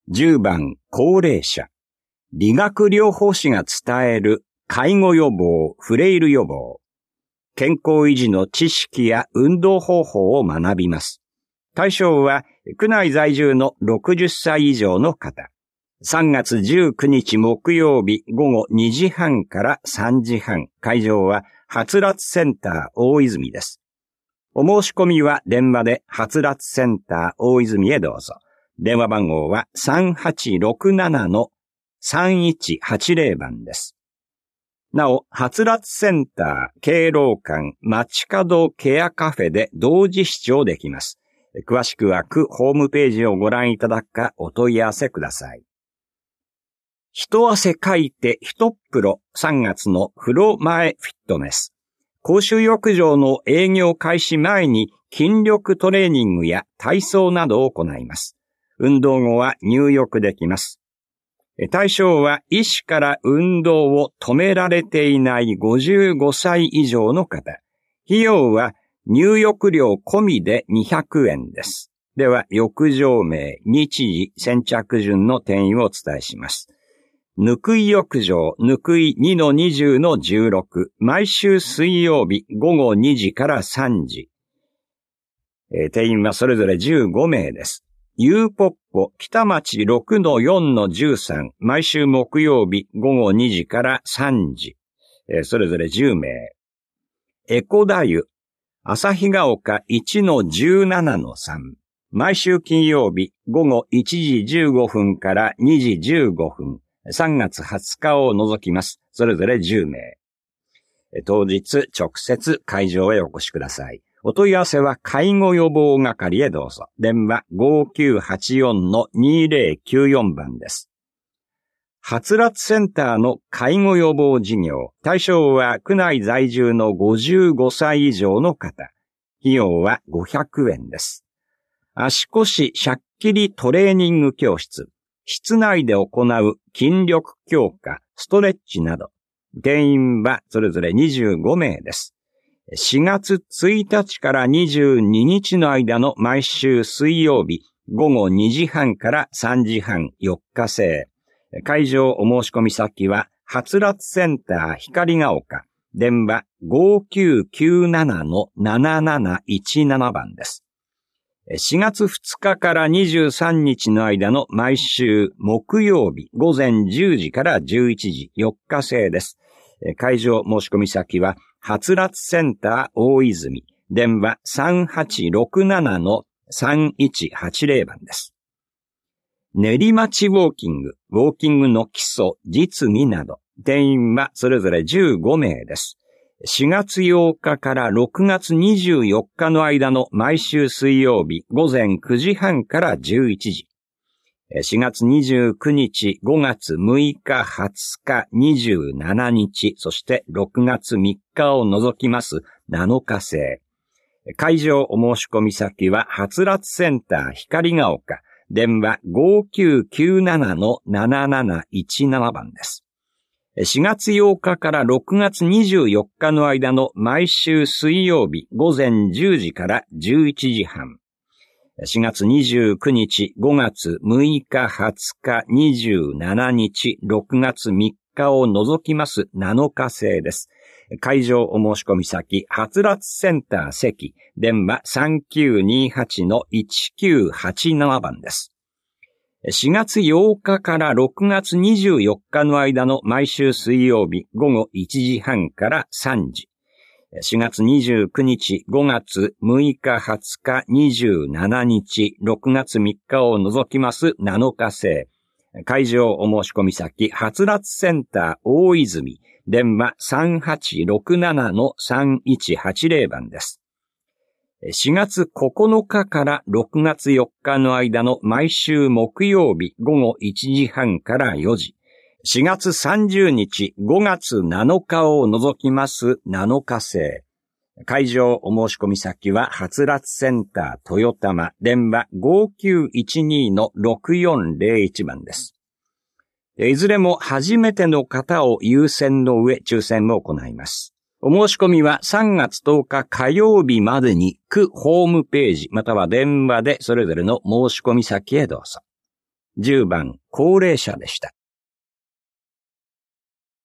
10番、高齢者。理学療法士が伝える介護予防、フレイル予防。健康維持の知識や運動方法を学びます。対象は、区内在住の60歳以上の方。3月19日木曜日午後2時半から3時半。会場は、はつらつセンター大泉です。お申し込みは電話ではつらつセンター大泉へどうぞ。電話番号は 3867-3180 番です。なお、はつらつセンター、敬老館、街角ケアカフェで同時視聴できます。詳しくは区ホームページをご覧いただくかお問い合わせください。一汗かいて一っ風呂3月の風呂前フィットネス。公衆浴場の営業開始前に筋力トレーニングや体操などを行います。運動後は入浴できます。対象は医師から運動を止められていない55歳以上の方。費用は入浴料込みで200円です。では、浴場名、日時、先着順の定員をお伝えします。ぬくい浴場、ぬくい 2-20-16、毎週水曜日午後2時から3時。定員はそれぞれ15名です。ゆうぽっぽ北町 6-4-13、毎週木曜日午後2時から3時。それぞれ10名。エコダ湯、旭ヶ丘 1-17-3、毎週金曜日午後1時15分から2時15分。3月20日を除きます。それぞれ10名。当日直接会場へお越しください。お問い合わせは介護予防係へどうぞ。電話 5984-2094 番です。はつらつセンターの介護予防事業。対象は区内在住の55歳以上の方。費用は500円です。足腰しゃっきりトレーニング教室。室内で行う筋力強化、ストレッチなど。定員はそれぞれ25名です。4月1日から22日の間の毎週水曜日午後2時半から3時半4日制。会場お申し込み先ははつらつセンター光が丘。電話 5997-7717 番です。4月2日から23日の間の毎週木曜日午前10時から11時4日制です。会場申し込み先ははつらつセンター大泉。電話 3867-3180 番です。練馬町ウォーキングの基礎、実技など。定員はそれぞれ15名です。4月8日から6月24日の間の毎週水曜日午前9時半から11時。4月29日、5月6日、20日、27日、そして6月3日を除きます7日制。会場お申し込み先ははつらつセンター光が丘。電話 5997-7717 番です。4月8日から6月24日の間の毎週水曜日午前10時から11時半。4月29日、5月6日、20日、27日、6月3日を除きます7日制です。会場お申し込み先、はつらつセンター関、電話 3928-1987 番です。4月8日から6月24日の間の毎週水曜日午後1時半から3時。4月29日、5月6日、20日、27日、6月3日を除きます7日制。会場お申し込み先、はつらつセンター大泉。電話 3867-3180 番です。4月9日から6月4日の間の毎週木曜日午後1時半から4時。4月30日、5月7日を除きます7日制。会場お申し込み先は、はつらつセンター豊玉。電話 5912-6401 番です。いずれも初めての方を優先の上、抽選も行います。お申し込みは3月10日火曜日までに区ホームページまたは電話でそれぞれの申し込み先へどうぞ。 10番高齢者でした。